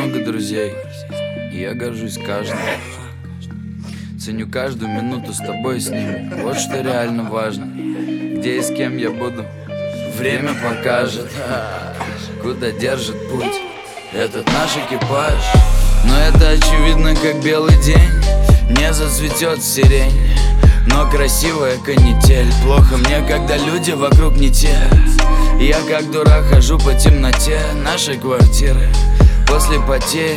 много друзей, и я горжусь каждым. Ценю каждую минуту с тобой и с ними. Вот что реально важно. Где и с кем я буду, время покажет. Куда держит путь этот наш экипаж. Но это очевидно, как белый день. Не зацветет сирень, но красивая канитель. Плохо мне, когда люди вокруг не те. Я как дурак хожу по темноте нашей квартиры после потерь.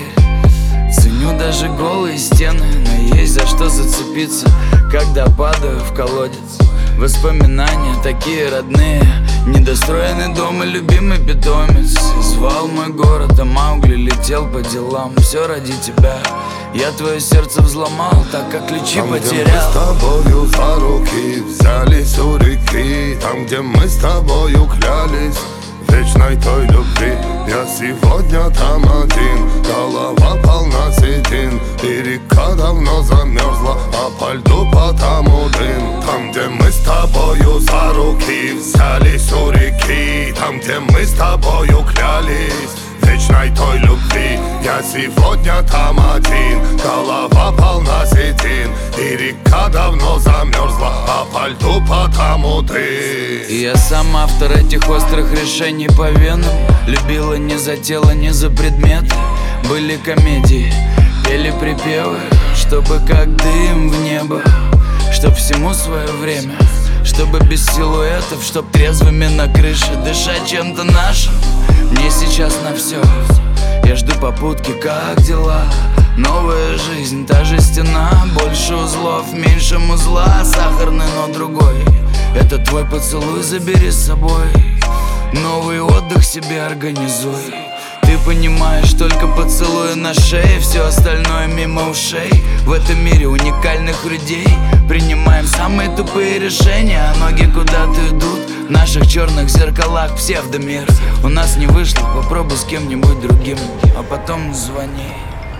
Ценю даже голые стены, но есть за что зацепиться, когда падаю в колодец. Воспоминания такие родные, недостроенный дом и любимый питомец. Звал мой город, а Маугли летел по делам. Все ради тебя, я твое сердце взломал, так как ключи там, потерял. Где мы с тобою за руки взялись у реки, там, где мы с тобою клялись вечной той любви. Я сегодня там один, голова полна седин, и река давно замерзла, а по льду потому дым. Там, где мы с тобою за руки взялись у реки, там, где мы с тобою клялись вечной той любви. Я сегодня там один, голова полна седин, и река давно замерзла, а по льду потому ты. И я сам автор этих острых решений по венам. Любила не за тело, не за предметы. Были комедии, пели припевы, чтобы как дым в небо, чтоб всему свое время, чтобы без силуэтов, чтоб трезвыми на крыше дышать чем-то нашим. Мне сейчас на все, я жду попутки, как дела? Новая жизнь, та же стена, больше узлов, меньше музла. Сахарный, но другой, это твой поцелуй, забери с собой. Новый отдых себе организуй. Ты понимаешь, только поцелуя на шее, все остальное мимо ушей. В этом мире уникальных людей принимаем самые тупые решения, а ноги куда-то идут в наших черных зеркалах. Псевдомир у нас не вышло, попробуй с кем-нибудь другим, а потом звони.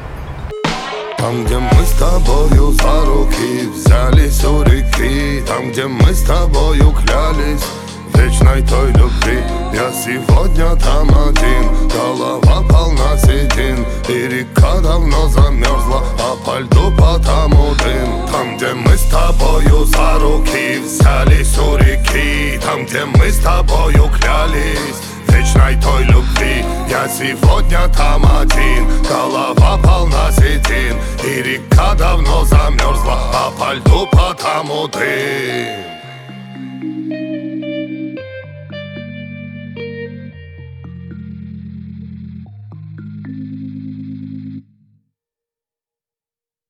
Там, где мы с тобою за руки взялись у реки, там, где мы с тобою клялись вечной той любви. Я сегодня там один, голова полна седин, и река давно замерзла, а по льду потому дым. Там, где мы с тобою за руки взялись у реки, там, где мы с тобою клялись вечной той любви. Я сегодня там один, голова полна седин, и река давно замерзла, а по льду потому ты.